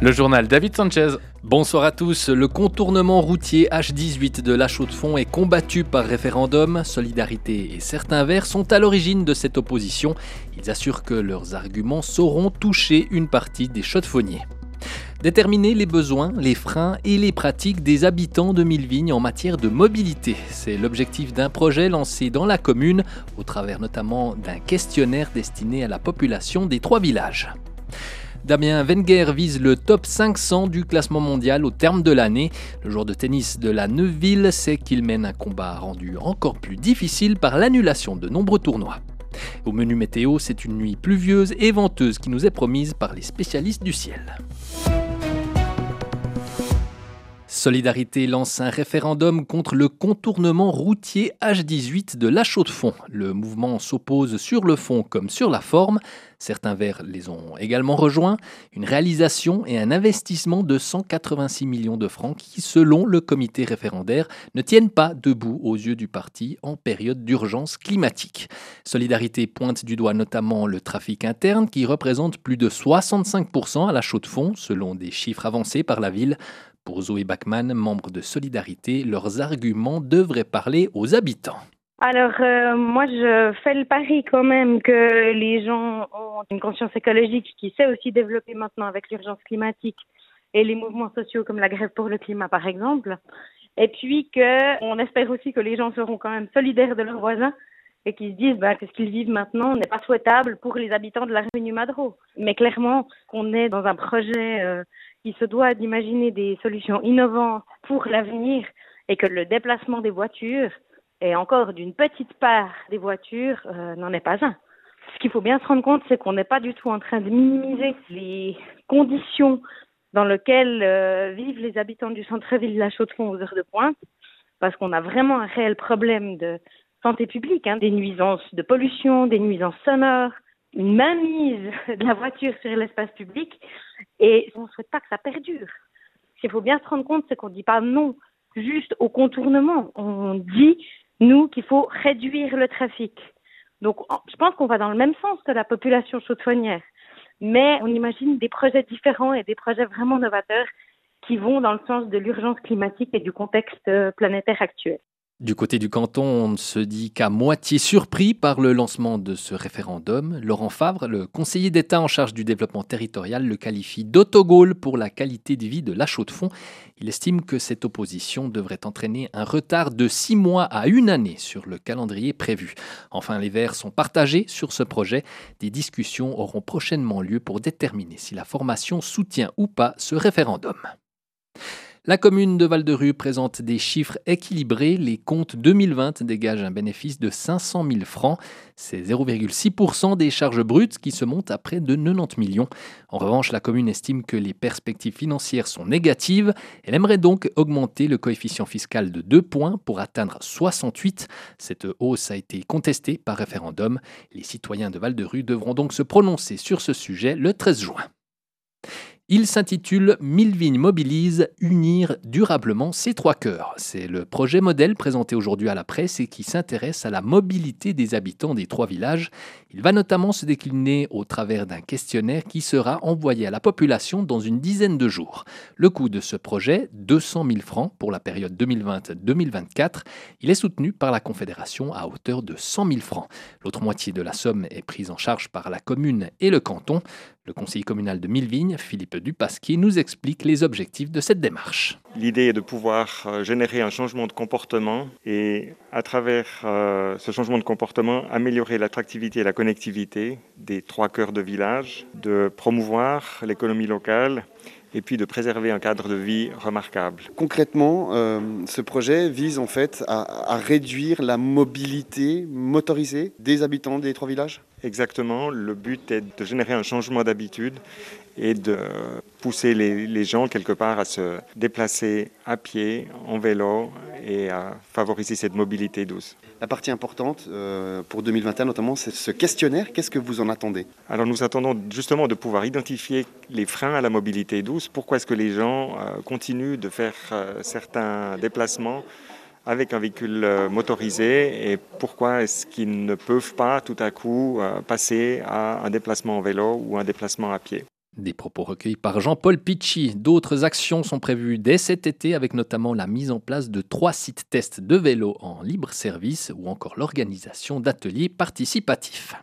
Le journal David Sanchez. Bonsoir à tous. Le contournement routier H18 de La Chaux-de-Fonds est combattu par référendum. Solidarité et certains Verts sont à l'origine de cette opposition. Ils assurent que leurs arguments sauront toucher une partie des chaux-de-fonniers. Déterminer les besoins, les freins et les pratiques des habitants de Millevignes en matière de mobilité. C'est l'objectif d'un projet lancé dans la commune, au travers notamment d'un questionnaire destiné à la population des 3 villages. Damien Wenger vise le top 500 du classement mondial au terme de l'année. Le joueur de tennis de la Neuville sait qu'il mène un combat rendu encore plus difficile par l'annulation de nombreux tournois. Au menu météo, c'est une nuit pluvieuse et venteuse qui nous est promise par les spécialistes du ciel. Solidarité lance un référendum contre le contournement routier H18 de La Chaux-de-Fonds. Le mouvement s'oppose sur le fond comme sur la forme. Certains Verts les ont également rejoints. Une réalisation et un investissement de 186 millions de francs qui, selon le comité référendaire, ne tiennent pas debout aux yeux du parti en période d'urgence climatique. Solidarité pointe du doigt notamment le trafic interne qui représente plus de 65% à La Chaux-de-Fonds, selon des chiffres avancés par la ville. Pour Zoé Bachmann, membre de Solidarité, leurs arguments devraient parler aux habitants. Alors, moi, je fais le pari quand même que les gens ont une conscience écologique qui s'est aussi développée maintenant avec l'urgence climatique et les mouvements sociaux comme la grève pour le climat, par exemple. Et puis qu'on espère aussi que les gens seront quand même solidaires de leurs voisins et qu'ils se disent que ce qu'ils vivent maintenant n'est pas souhaitable pour les habitants de la Rue Madrot. Mais clairement, qu'on est dans un projet qui se doit d'imaginer des solutions innovantes pour l'avenir et que le déplacement des voitures et encore d'une petite part des voitures n'en est pas un. Ce qu'il faut bien se rendre compte, c'est qu'on n'est pas du tout en train de minimiser les conditions dans lesquelles vivent les habitants du centre-ville de La Chaux-de-Fonds aux heures de pointe, parce qu'on a vraiment un réel problème de santé publique, des nuisances de pollution, des nuisances sonores, une mainmise de la voiture sur l'espace public, et on ne souhaite pas que ça perdure. Ce qu'il faut bien se rendre compte, c'est qu'on ne dit pas non juste au contournement, on dit, nous, qu'il faut réduire le trafic. Donc, je pense qu'on va dans le même sens que la population chaux-de-fonnière, mais on imagine des projets différents et des projets vraiment novateurs qui vont dans le sens de l'urgence climatique et du contexte planétaire actuel. Du côté du canton, on ne se dit qu'à moitié surpris par le lancement de ce référendum. Laurent Favre, le conseiller d'État en charge du développement territorial, le qualifie d'autogol pour la qualité de vie de La Chaux-de-Fonds. Il estime que cette opposition devrait entraîner un retard de 6 mois à 1 année sur le calendrier prévu. Enfin, les Verts sont partagés sur ce projet. Des discussions auront prochainement lieu pour déterminer si la formation soutient ou pas ce référendum. La commune de Val-de-Rue présente des chiffres équilibrés. Les comptes 2020 dégagent un bénéfice de 500 000 francs. C'est 0,6% des charges brutes qui se montent à près de 90 millions. En revanche, la commune estime que les perspectives financières sont négatives. Elle aimerait donc augmenter le coefficient fiscal de 2 points pour atteindre 68. Cette hausse a été contestée par référendum. Les citoyens de Val-de-Rue devront donc se prononcer sur ce sujet le 13 juin. Il s'intitule « Millevignes mobilise, unir durablement ces 3 cœurs ». C'est le projet modèle présenté aujourd'hui à la presse et qui s'intéresse à la mobilité des habitants des 3 villages. Il va notamment se décliner au travers d'un questionnaire qui sera envoyé à la population dans une dizaine de jours. Le coût de ce projet, 200 000 francs pour la période 2020-2024. Il est soutenu par la Confédération à hauteur de 100 000 francs. L'autre moitié de la somme est prise en charge par la commune et le canton. Le conseiller communal de Millevignes, Philippe Dupasquier, nous explique les objectifs de cette démarche. L'idée est de pouvoir générer un changement de comportement et à travers ce changement de comportement, améliorer l'attractivité et la connectivité des 3 cœurs de village, de promouvoir l'économie locale et puis de préserver un cadre de vie remarquable. Concrètement, ce projet vise en fait à réduire la mobilité motorisée des habitants des 3 villages. Exactement, le but est de générer un changement d'habitude et de pousser les gens quelque part à se déplacer à pied, en vélo et à favoriser cette mobilité douce. La partie importante pour 2021 notamment, c'est ce questionnaire. Qu'est-ce que vous en attendez ? Alors nous attendons justement de pouvoir identifier les freins à la mobilité douce. Pourquoi est-ce que les gens continuent de faire certains déplacements avec un véhicule motorisé et pourquoi est-ce qu'ils ne peuvent pas tout à coup passer à un déplacement en vélo ou un déplacement à pied. Des propos recueillis par Jean-Paul Picchi. D'autres actions sont prévues dès cet été, avec notamment la mise en place de 3 sites tests de vélos en libre service ou encore l'organisation d'ateliers participatifs.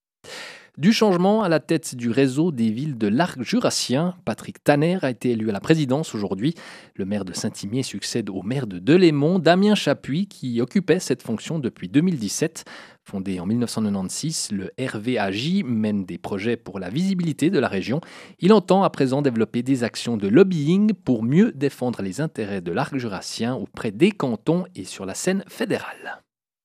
Du changement à la tête du réseau des villes de l'arc jurassien, Patrick Tanner a été élu à la présidence aujourd'hui. Le maire de Saint-Imier succède au maire de Delémont, Damien Chapuis, qui occupait cette fonction depuis 2017. Fondé en 1996, le RVAJ mène des projets pour la visibilité de la région. Il entend à présent développer des actions de lobbying pour mieux défendre les intérêts de l'arc jurassien auprès des cantons et sur la scène fédérale.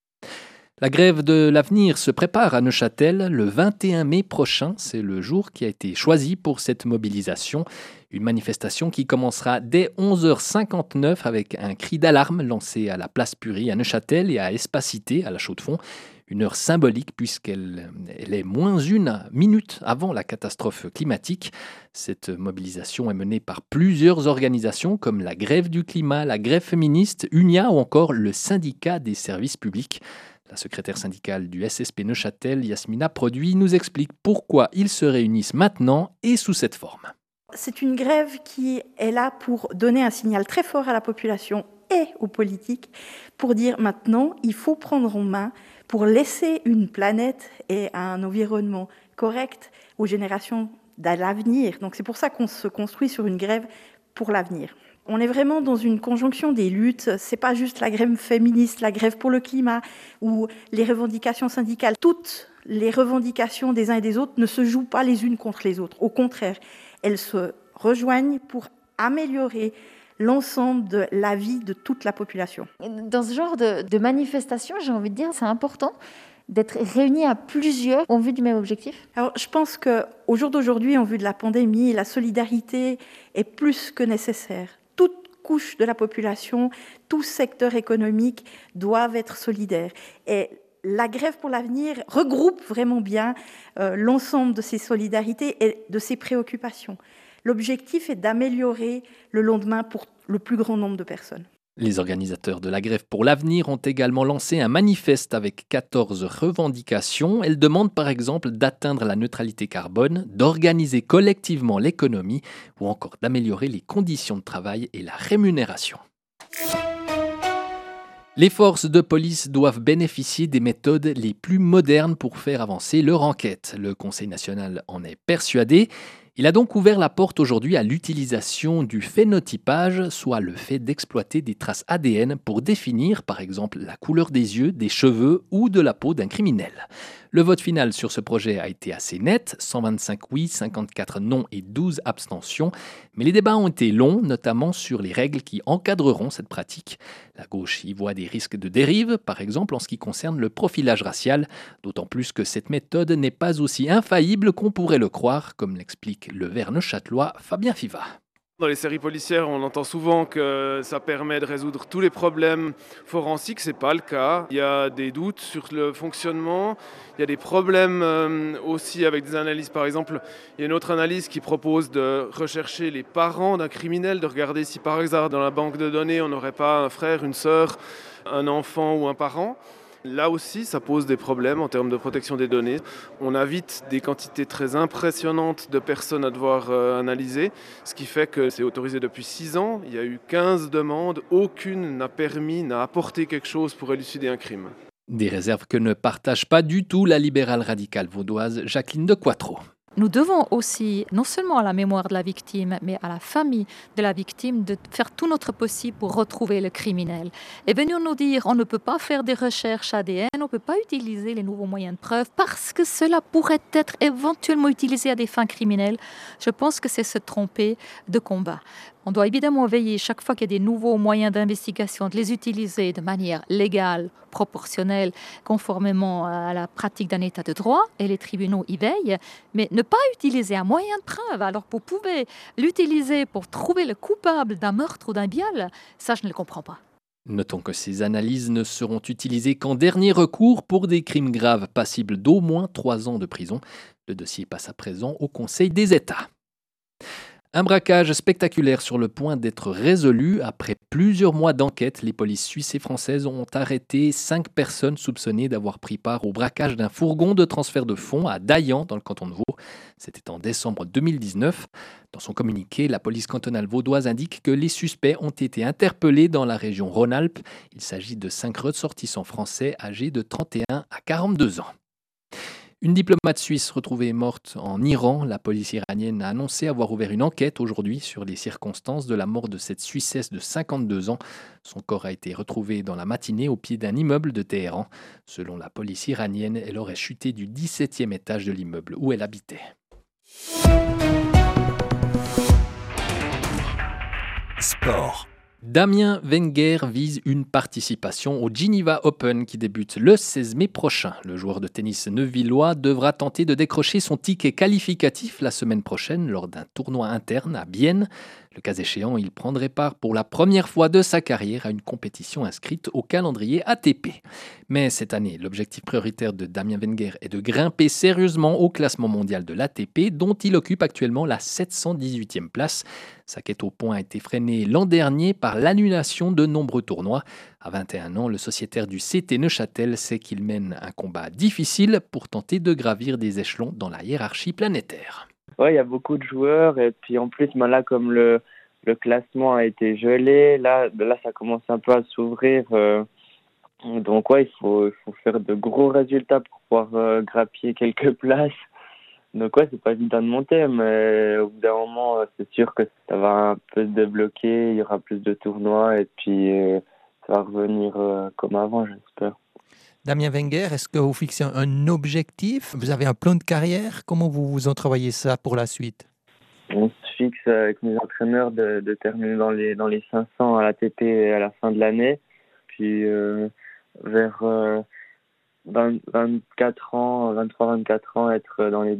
La grève de l'avenir se prépare à Neuchâtel le 21 mai prochain. C'est le jour qui a été choisi pour cette mobilisation. Une manifestation qui commencera dès 11h59 avec un cri d'alarme lancé à la place Purie à Neuchâtel et à Espacité à la Chaux-de-Fonds. Une heure symbolique puisqu'elle est moins 1 minute avant la catastrophe climatique. Cette mobilisation est menée par plusieurs organisations comme la Grève du climat, la Grève féministe, UNIA ou encore le syndicat des services publics. La secrétaire syndicale du SSP Neuchâtel, Yasmina Produit, nous explique pourquoi ils se réunissent maintenant et sous cette forme. C'est une grève qui est là pour donner un signal très fort à la population et aux politiques pour dire maintenant, il faut prendre en main pour laisser une planète et un environnement correct aux générations de l'avenir. Donc c'est pour ça qu'on se construit sur une grève pour l'avenir. On est vraiment dans une conjonction des luttes. C'est pas juste la grève féministe, la grève pour le climat ou les revendications syndicales. Toutes les revendications des uns et des autres ne se jouent pas les unes contre les autres. Au contraire, elles se rejoignent pour améliorer l'ensemble de la vie de toute la population. Dans ce genre de manifestation, j'ai envie de dire, c'est important d'être réunis à plusieurs en vue du même objectif. Alors, je pense qu'au jour d'aujourd'hui, en vue de la pandémie, la solidarité est plus que nécessaire. Toute couche de la population, tout secteur économique doivent être solidaires. Et la grève pour l'avenir regroupe vraiment bien l'ensemble de ces solidarités et de ces préoccupations. L'objectif est d'améliorer le lendemain pour le plus grand nombre de personnes. Les organisateurs de la grève pour l'avenir ont également lancé un manifeste avec 14 revendications. Elles demandent par exemple d'atteindre la neutralité carbone, d'organiser collectivement l'économie ou encore d'améliorer les conditions de travail et la rémunération. Les forces de police doivent bénéficier des méthodes les plus modernes pour faire avancer leur enquête. Le Conseil national en est persuadé. Il a donc ouvert la porte aujourd'hui à l'utilisation du phénotypage, soit le fait d'exploiter des traces ADN pour définir, par exemple, la couleur des yeux, des cheveux ou de la peau d'un criminel. Le vote final sur ce projet a été assez net, 125 oui, 54 non et 12 abstentions. Mais les débats ont été longs, notamment sur les règles qui encadreront cette pratique. La gauche y voit des risques de dérive, par exemple en ce qui concerne le profilage racial, d'autant plus que cette méthode n'est pas aussi infaillible qu'on pourrait le croire, comme l'explique le Vert neuchâtelois Fabien Fiva. Dans les séries policières, on entend souvent que ça permet de résoudre tous les problèmes forensiques. Ce n'est pas le cas. Il y a des doutes sur le fonctionnement. Il y a des problèmes aussi avec des analyses. Par exemple, il y a une autre analyse qui propose de rechercher les parents d'un criminel, de regarder si par hasard dans la banque de données, on n'aurait pas un frère, une sœur, un enfant ou un parent. Là aussi, ça pose des problèmes en termes de protection des données. On a vite des quantités très impressionnantes de personnes à devoir analyser, ce qui fait que c'est autorisé depuis 6 ans. Il y a eu 15 demandes, aucune n'a apporté quelque chose pour élucider un crime. Des réserves que ne partage pas du tout la libérale radicale vaudoise Jacqueline de Quattro. Nous devons aussi, non seulement à la mémoire de la victime, mais à la famille de la victime, de faire tout notre possible pour retrouver le criminel. Et venir nous dire on ne peut pas faire des recherches ADN, on ne peut pas utiliser les nouveaux moyens de preuve parce que cela pourrait être éventuellement utilisé à des fins criminelles, je pense que c'est se tromper de combat. On doit évidemment veiller chaque fois qu'il y a des nouveaux moyens d'investigation, de les utiliser de manière légale, proportionnelle, conformément à la pratique d'un état de droit, et les tribunaux y veillent, mais ne pas utiliser un moyen de preuve, alors vous pouvez l'utiliser pour trouver le coupable d'un meurtre ou d'un viol, ça je ne le comprends pas. Notons que ces analyses ne seront utilisées qu'en dernier recours pour des crimes graves passibles d'au moins 3 ans de prison. Le dossier passe à présent au Conseil des États. Un braquage spectaculaire sur le point d'être résolu. Après plusieurs mois d'enquête, les polices suisses et françaises ont arrêté 5 personnes soupçonnées d'avoir pris part au braquage d'un fourgon de transfert de fonds à Daillan, dans le canton de Vaud. C'était en décembre 2019. Dans son communiqué, la police cantonale vaudoise indique que les suspects ont été interpellés dans la région Rhône-Alpes. Il s'agit de 5 ressortissants français âgés de 31 à 42 ans. Une diplomate suisse retrouvée morte en Iran. La police iranienne a annoncé avoir ouvert une enquête aujourd'hui sur les circonstances de la mort de cette Suissesse de 52 ans. Son corps a été retrouvé dans la matinée au pied d'un immeuble de Téhéran. Selon la police iranienne, elle aurait chuté du 17e étage de l'immeuble où elle habitait. Sport. Damien Wenger vise une participation au Geneva Open qui débute le 16 mai prochain. Le joueur de tennis neuvillois devra tenter de décrocher son ticket qualificatif la semaine prochaine lors d'un tournoi interne à Bienne. Le cas échéant, il prendrait part pour la première fois de sa carrière à une compétition inscrite au calendrier ATP. Mais cette année, l'objectif prioritaire de Damien Wenger est de grimper sérieusement au classement mondial de l'ATP, dont il occupe actuellement la 718e place. Sa quête au point a été freinée l'an dernier par l'annulation de nombreux tournois. À 21 ans, le sociétaire du CT Neuchâtel sait qu'il mène un combat difficile pour tenter de gravir des échelons dans la hiérarchie planétaire. Ouais, il y a beaucoup de joueurs et puis en plus, là, comme le classement a été gelé, là, ça commence un peu à s'ouvrir. Donc ouais, il faut faire de gros résultats pour pouvoir grappiller quelques places. Donc ouais, c'est pas évident de monter, mais au bout d'un moment, c'est sûr que ça va un peu se débloquer, il y aura plus de tournois et puis ça va revenir comme avant, j'espère. Damien Wenger, est-ce que vous fixez un objectif ? Vous avez un plan de carrière ? Comment vous entrevoyez ça pour la suite ? On se fixe avec mes entraîneurs de terminer dans les 500 à l'ATP à la fin de l'année. Puis vers 24 ans, 23-24 ans, être dans les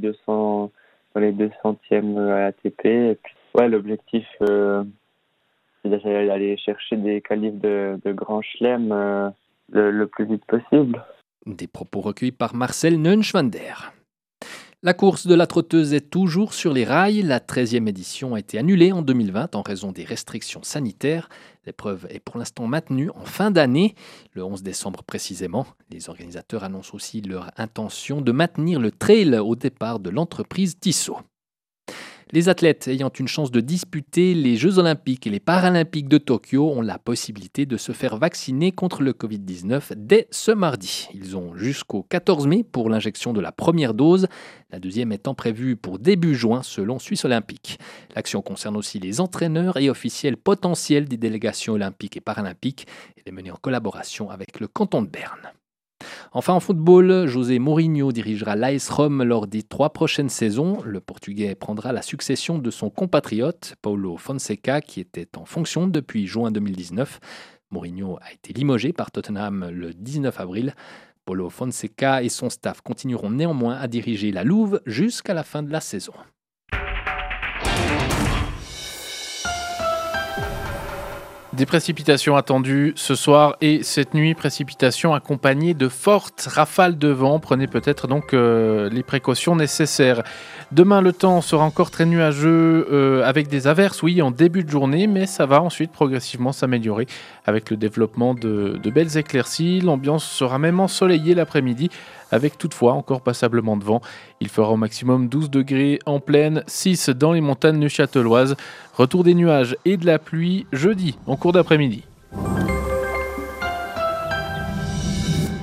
200e à l'ATP. Et puis, ouais, l'objectif, c'est d'aller chercher des qualifs de Grand Chelem le plus vite possible. Des propos recueillis par Marcel Neunschwander. La course de la trotteuse est toujours sur les rails. La 13e édition a été annulée en 2020 en raison des restrictions sanitaires. L'épreuve est pour l'instant maintenue en fin d'année, le 11 décembre précisément. Les organisateurs annoncent aussi leur intention de maintenir le trail au départ de l'entreprise Tissot. Les athlètes ayant une chance de disputer les Jeux Olympiques et les Paralympiques de Tokyo ont la possibilité de se faire vacciner contre le Covid-19 dès ce mardi. Ils ont jusqu'au 14 mai pour l'injection de la première dose, la deuxième étant prévue pour début juin selon Suisse Olympique. L'action concerne aussi les entraîneurs et officiels potentiels des délégations olympiques et paralympiques. Elle est menée en collaboration avec le canton de Berne. Enfin en football, José Mourinho dirigera l'AS Rome lors des 3 prochaines saisons. Le Portugais prendra la succession de son compatriote Paulo Fonseca qui était en fonction depuis juin 2019. Mourinho a été limogé par Tottenham le 19 avril. Paulo Fonseca et son staff continueront néanmoins à diriger la Louve jusqu'à la fin de la saison. Des précipitations attendues ce soir et cette nuit, précipitations accompagnées de fortes rafales de vent. Prenez peut-être donc les précautions nécessaires. Demain, le temps sera encore très nuageux avec des averses, oui, en début de journée, mais ça va ensuite progressivement s'améliorer avec le développement de belles éclaircies. L'ambiance sera même ensoleillée l'après-midi avec toutefois encore passablement de vent. Il fera au maximum 12 degrés en plaine, 6 dans les montagnes neuchâteloises. Retour des nuages et de la pluie jeudi en cours d'après-midi.